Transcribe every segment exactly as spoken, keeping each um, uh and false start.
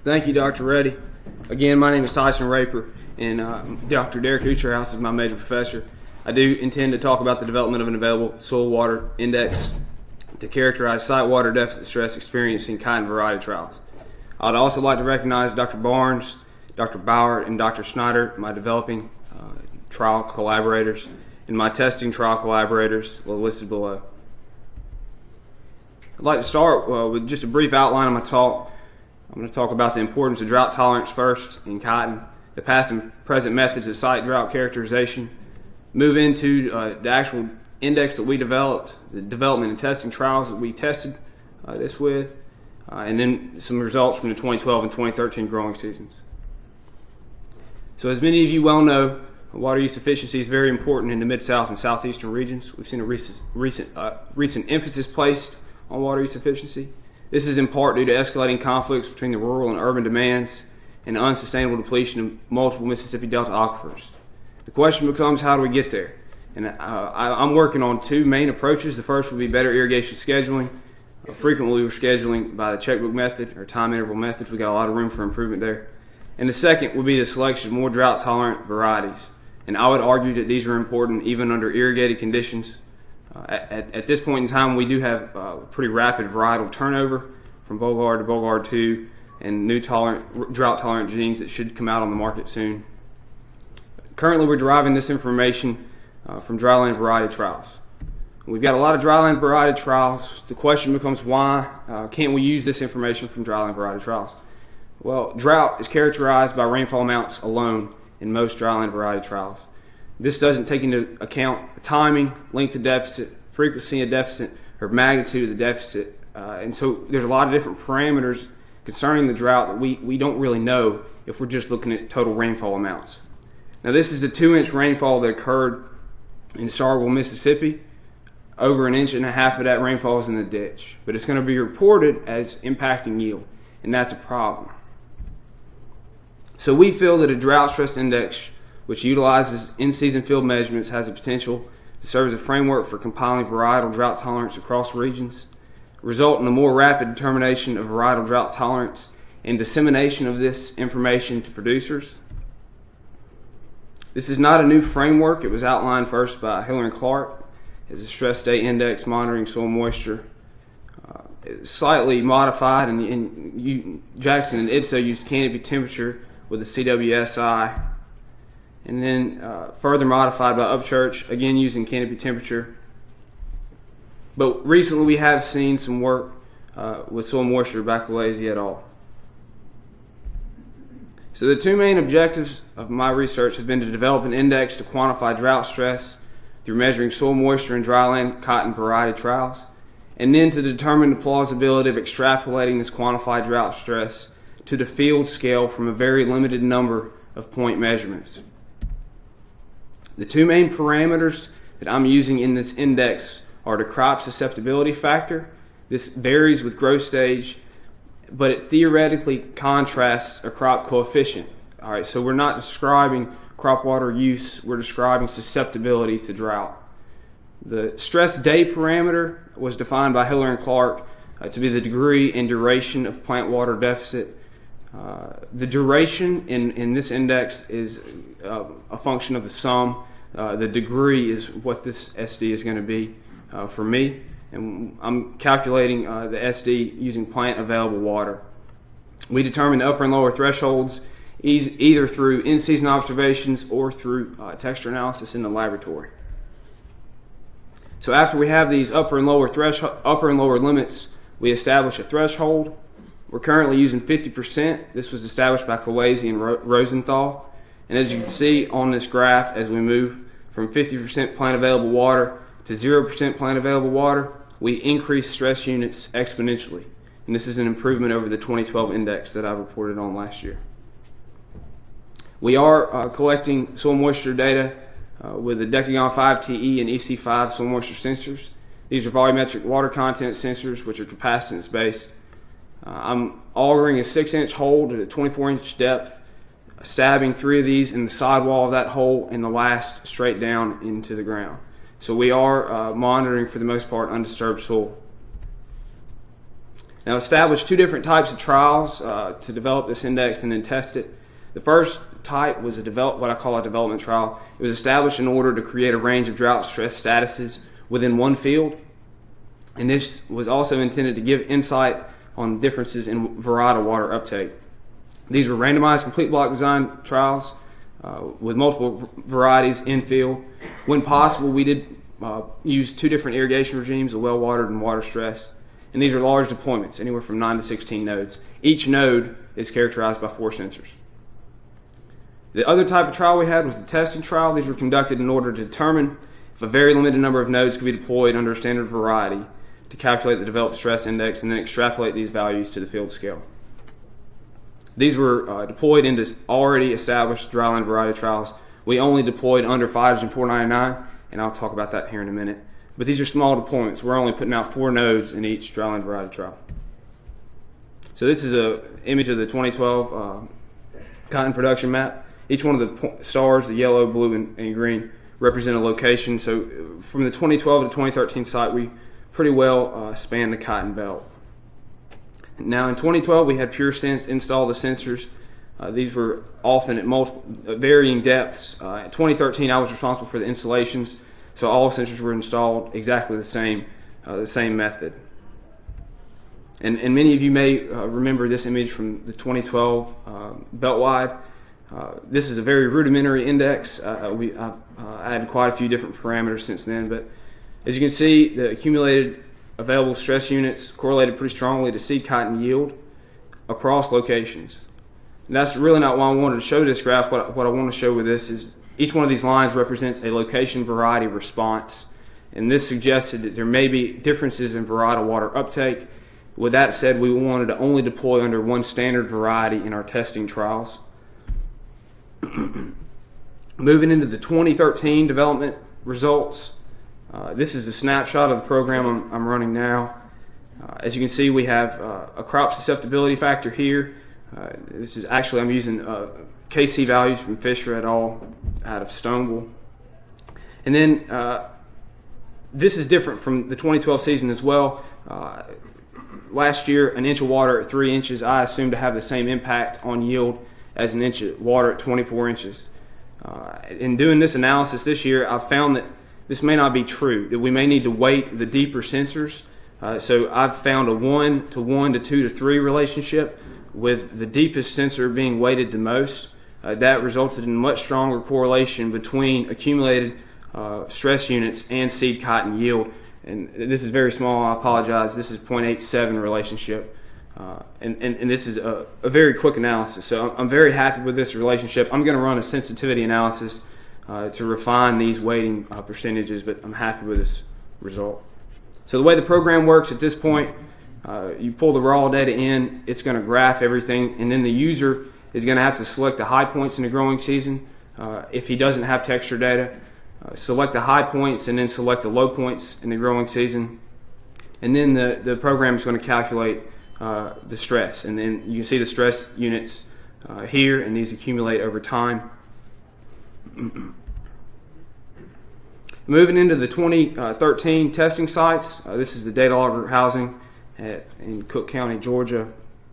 Thank you, Doctor Reddy. Again, my name is Tyson Raper, and uh, Doctor Derek Ucherhouse is my major professor. I do intend to talk about the development of an available soil water index to characterize site water deficit stress experienced in cotton variety trials. I'd also like to recognize Doctor Barnes, Doctor Bauer, and Doctor Schneider, my developing uh, trial collaborators, and my testing trial collaborators listed below. I'd like to start uh, with just a brief outline of my talk. I'm going to talk about the importance of drought tolerance first in cotton, the past and present methods of site drought characterization, move into uh, the actual index that we developed, the development and testing trials that we tested uh, this with, uh, and then some results from the twenty twelve and twenty thirteen growing seasons. So as many of you well know, water use efficiency is very important in the Mid-South and Southeastern regions. We've seen a recent, recent, uh, recent emphasis placed on water use efficiency. This is in part due to escalating conflicts between the rural and urban demands and the unsustainable depletion of multiple Mississippi Delta aquifers. The question becomes, how do we get there? And uh, I, I'm working on two main approaches. The first will be better irrigation scheduling. Uh, frequently we're scheduling by the checkbook method or time interval methods. We've got a lot of room for improvement there. And the second would be the selection of more drought tolerant varieties. And I would argue that these are important even under irrigated conditions. Uh, at, at this point in time, we do have uh, pretty rapid varietal turnover from Bollgard to Bollgard two and new tolerant, drought tolerant genes that should come out on the market soon. Currently, we're deriving this information uh, from dryland variety trials. We've got a lot of dryland variety trials. The question becomes, why uh, can't we use this information from dryland variety trials? Well, drought is characterized by rainfall amounts alone in most dryland variety trials. This doesn't take into account timing, length of deficit, frequency of deficit, or magnitude of the deficit. Uh, and so there's a lot of different parameters concerning the drought that we, we don't really know if we're just looking at total rainfall amounts. Now this is the two inch rainfall that occurred in Starkville, Mississippi. Over an inch and a half of that rainfall is in the ditch. But it's going to be reported as impacting yield, and that's a problem. So we feel that a drought stress index which utilizes in-season field measurements has the potential to serve as a framework for compiling varietal drought tolerance across regions, result in a more rapid determination of varietal drought tolerance and dissemination of this information to producers. This is not a new framework. It was outlined first by Hiller and Clark as a stress state index monitoring soil moisture. Uh, it's slightly modified, and, and you, Jackson and I D S O used canopy temperature with the C W S I, and then uh, further modified by Upchurch, again using canopy temperature. But recently we have seen some work uh, with soil moisture by Kalazy et al. So the two main objectives of my research have been to develop an index to quantify drought stress through measuring soil moisture in dryland cotton variety trials, and then to determine the plausibility of extrapolating this quantified drought stress to the field scale from a very limited number of point measurements. The two main parameters that I'm using in this index are the crop susceptibility factor. This varies with growth stage, but it theoretically contrasts a crop coefficient. All right, so we're not describing crop water use, we're describing susceptibility to drought. The stress day parameter was defined by Hiller and Clark uh, to be the degree and duration of plant water deficit. Uh, the duration in, in this index is uh, a function of the sum. Uh, the degree is what this S D is going to be uh, for me. And I'm calculating uh, the S D using plant available water. We determine the upper and lower thresholds e either through in-season observations or through uh, texture analysis in the laboratory. So after we have these upper and lower threshold, upper and lower limits, we establish a threshold. We're currently using fifty percent. This was established by Kalazy and Ro Rosenthal. And as you can see on this graph, as we move from fifty percent plant available water to zero percent plant available water, we increase stress units exponentially. And this is an improvement over the twenty twelve index that I reported on last year. We are uh, collecting soil moisture data uh, with the Decagon five T E and E C five soil moisture sensors. These are volumetric water content sensors, which are capacitance based. Uh, I'm augering a six inch hole at a twenty-four inch depth, stabbing three of these in the sidewall of that hole and the last straight down into the ground. So we are uh, monitoring, for the most part, undisturbed soil. Now, established two different types of trials uh, to develop this index and then test it. The first type was a develop, what I call a development trial. It was established in order to create a range of drought stress statuses within one field, and this was also intended to give insight on differences in varietal water uptake. These were randomized complete block design trials uh, with multiple varieties in field. When possible, we did uh, use two different irrigation regimes, a well watered and water stress. And these are large deployments, anywhere from nine to sixteen nodes. Each node is characterized by four sensors. The other type of trial we had was the testing trial. These were conducted in order to determine if a very limited number of nodes could be deployed under a standard variety to calculate the developed stress index and then extrapolate these values to the field scale. These were uh, deployed into already established dryland variety trials. We only deployed under Phytogen four ninety-nine, and I'll talk about that here in a minute. But these are small deployments. We're only putting out four nodes in each dryland variety trial. So this is an image of the twenty twelve uh, cotton production map. Each one of the stars, the yellow, blue, and, and green, represent a location. So from the twenty twelve to twenty thirteen site, we pretty well uh, span the cotton belt. Now in twenty twelve, we had PureSense install the sensors. Uh, these were often at multiple, uh, varying depths. Uh, in twenty thirteen, I was responsible for the installations, so all sensors were installed exactly the same, uh, the same method. And, and many of you may uh, remember this image from the twenty twelve uh, Beltwide. Uh, this is a very rudimentary index. Uh, we I've uh, added quite a few different parameters since then, but as you can see, the accumulated available stress units correlated pretty strongly to seed cotton yield across locations. And that's really not why I wanted to show this graph. What, what I want to show with this is each one of these lines represents a location variety response, and this suggested that there may be differences in varietal water uptake. With that said, we wanted to only deploy under one standard variety in our testing trials. Moving into the twenty thirteen development results, uh, this is a snapshot of the program I'm, I'm running now. Uh, as you can see, we have uh, a crop susceptibility factor here. Uh, this is actually, I'm using uh, K C values from Fisher et al. Out of Stoneville. And then uh, this is different from the twenty twelve season as well. Uh, last year, an inch of water at three inches, I assumed to have the same impact on yield as an inch of water at twenty-four inches. Uh, in doing this analysis this year, I've found that this may not be true, that we may need to weight the deeper sensors. Uh, so I've found a one to one to two to three relationship, with the deepest sensor being weighted the most. Uh, that resulted in much stronger correlation between accumulated uh, stress units and seed cotton yield. And this is very small, I apologize. This is zero point eight seven relationship. Uh, and, and, and this is a, a very quick analysis. So I'm, I'm very happy with this relationship. I'm going to run a sensitivity analysis uh, to refine these weighting uh, percentages, but I'm happy with this result. So the way the program works at this point, uh, you pull the raw data in, it's going to graph everything, and then the user is going to have to select the high points in the growing season. Uh, if he doesn't have texture data, uh, select the high points and then select the low points in the growing season. And then the, the program is going to calculate uh, the stress. And then you can see the stress units uh, here, and these accumulate over time. Moving into the twenty thirteen testing sites, uh, this is the data logger housing at, in Cook County, Georgia.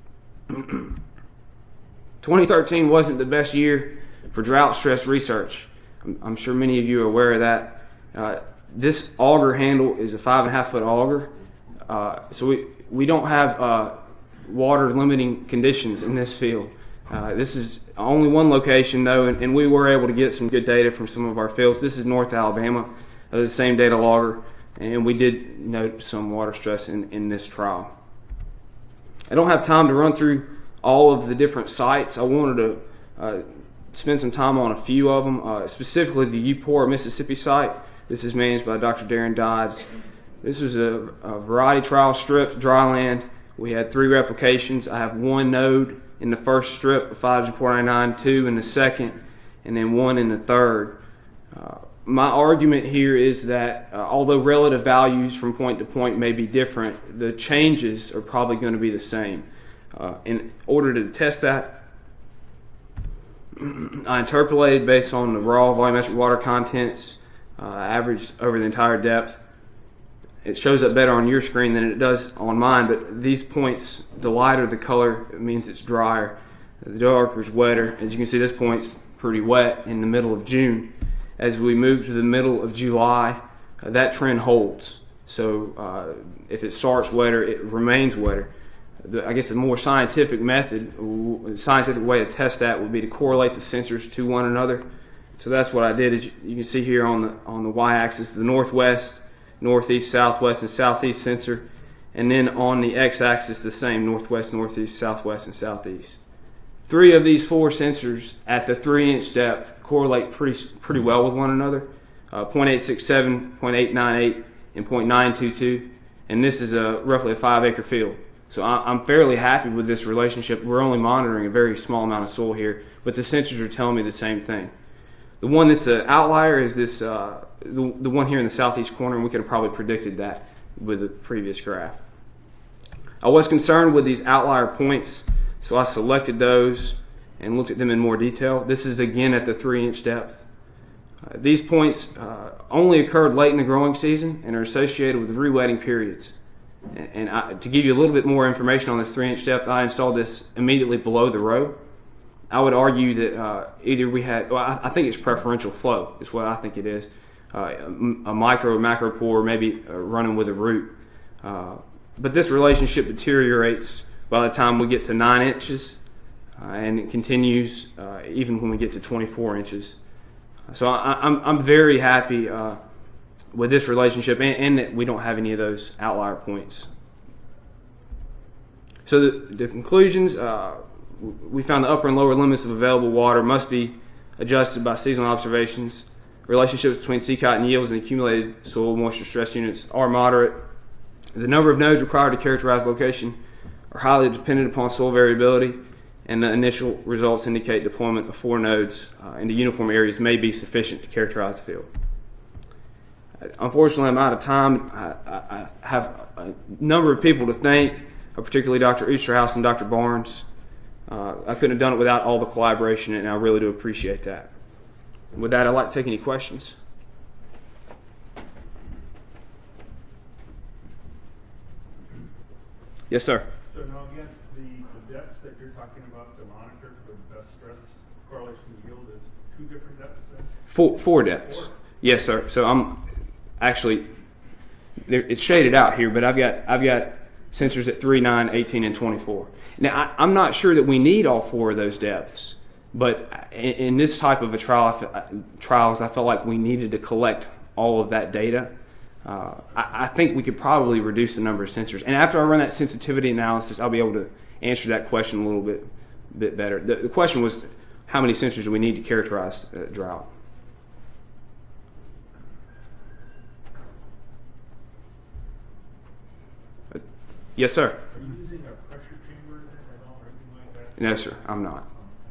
twenty thirteen wasn't the best year for drought stress research. I'm, I'm sure many of you are aware of that. Uh, this auger handle is a five and a half foot auger, uh, so we we don't have uh, water limiting conditions in this field. Uh, this is only one location though, and, and we were able to get some good data from some of our fields. This is North Alabama, uh, the same data logger, and we did note some water stress in, in this trial. I don't have time to run through all of the different sites. I wanted to uh, spend some time on a few of them, uh, specifically the Eupora, Mississippi site. This is managed by Doctor Darren Dodds. This was a, a variety trial strip, dry land. We had three replications. I have one node in the first strip of Phytogen four ninety-nine, two in the second, and then one in the third. Uh, my argument here is that uh, although relative values from point to point may be different, the changes are probably going to be the same. Uh, in order to test that, I interpolated based on the raw volumetric water contents uh, averaged over the entire depth. it shows up better on your screen than it does on mine, but these points, the lighter the color, it means it's drier. The darker is wetter. As you can see, this point's pretty wet in the middle of June. As we move to the middle of July, uh, that trend holds. So uh, if it starts wetter, it remains wetter. The, I guess the more scientific method, the scientific way to test that would be to correlate the sensors to one another. So that's what I did. As you, you can see here on the on the y-axis, the northwest, northeast, southwest, and southeast sensor, and then on the x-axis, the same northwest, northeast, southwest, and southeast. Three of these four sensors at the three-inch depth correlate pretty pretty well with one another. Uh, point eight six seven, point eight nine eight, and point nine two two, and this is a roughly a five-acre field. So I, I'm fairly happy with this relationship. We're only monitoring a very small amount of soil here, but the sensors are telling me the same thing. The one that's an outlier is this, uh, the, the one here in the southeast corner, and we could have probably predicted that with the previous graph. I was concerned with these outlier points, so I selected those and looked at them in more detail. This is again at the three-inch depth. Uh, these points uh, only occurred late in the growing season and are associated with rewetting periods. And, and I, to give you a little bit more information on this three-inch depth, I installed this immediately below the row. I would argue that uh, either we had, well, I, I think it's preferential flow is what I think it is. Uh, a, a micro or macro pore maybe uh, running with a root. Uh, but this relationship deteriorates by the time we get to nine inches, uh, and it continues uh, even when we get to twenty-four inches. So I, I'm, I'm very happy uh, with this relationship, and, and that we don't have any of those outlier points. So the, the conclusions, uh, we found the upper and lower limits of available water must be adjusted by seasonal observations. Relationships between sea cotton yields and accumulated soil moisture stress units are moderate. The number of nodes required to characterize location are highly dependent upon soil variability, and the initial results indicate deployment of four nodes uh, into uniform areas may be sufficient to characterize the field. Unfortunately, I'm out of time. I, I, I have a number of people to thank, uh, particularly Doctor Oosterhuis and Doctor Barnes. Uh, I couldn't have done it without all the collaboration, and I really do appreciate that. With that, I'd like to take any questions. Yes, sir. So now again, the, the depths that you're talking about to monitor for the best stress correlation to yield is two different depths then? Four, four depths. Four? Yes, sir. So I'm actually, it's shaded out here, but I've got I've got sensors at three, nine, eighteen, and twenty-four. Now I, I'm not sure that we need all four of those depths, but in, in this type of a trial, I, trials, I felt like we needed to collect all of that data. Uh, I, I think we could probably reduce the number of sensors. And after I run that sensitivity analysis, I'll be able to answer that question a little bit bit better. The, the question was, how many sensors do we need to characterize uh, drought? Uh, yes, sir. Are you using a pressure chamber at all or anything like that? No, sir, I'm not.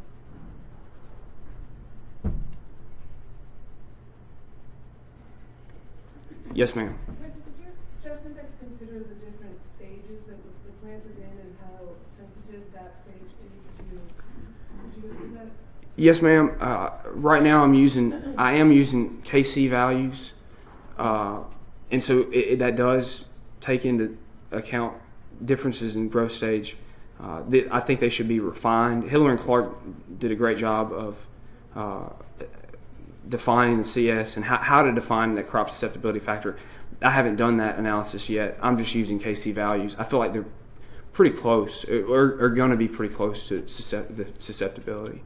Yes, ma'am. Did your stress index consider the different stages that the plant is in and how sensitive that stage is to? Did you go through that? Yes, ma'am. Uh, right now, I'm using I am using K C values, uh, and so it, it, that does take into account differences in growth stage. Uh, they, I think they should be refined. Hiller and Clark did a great job of uh, defining the C S and how, how to define the crop susceptibility factor. I haven't done that analysis yet. I'm just using K C values. I feel like they're pretty close, or are going to be pretty close to suscept- the susceptibility.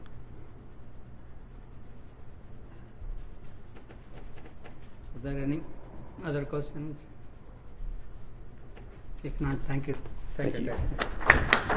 Are there any other questions? If not, thank you. Thank, Thank you. you.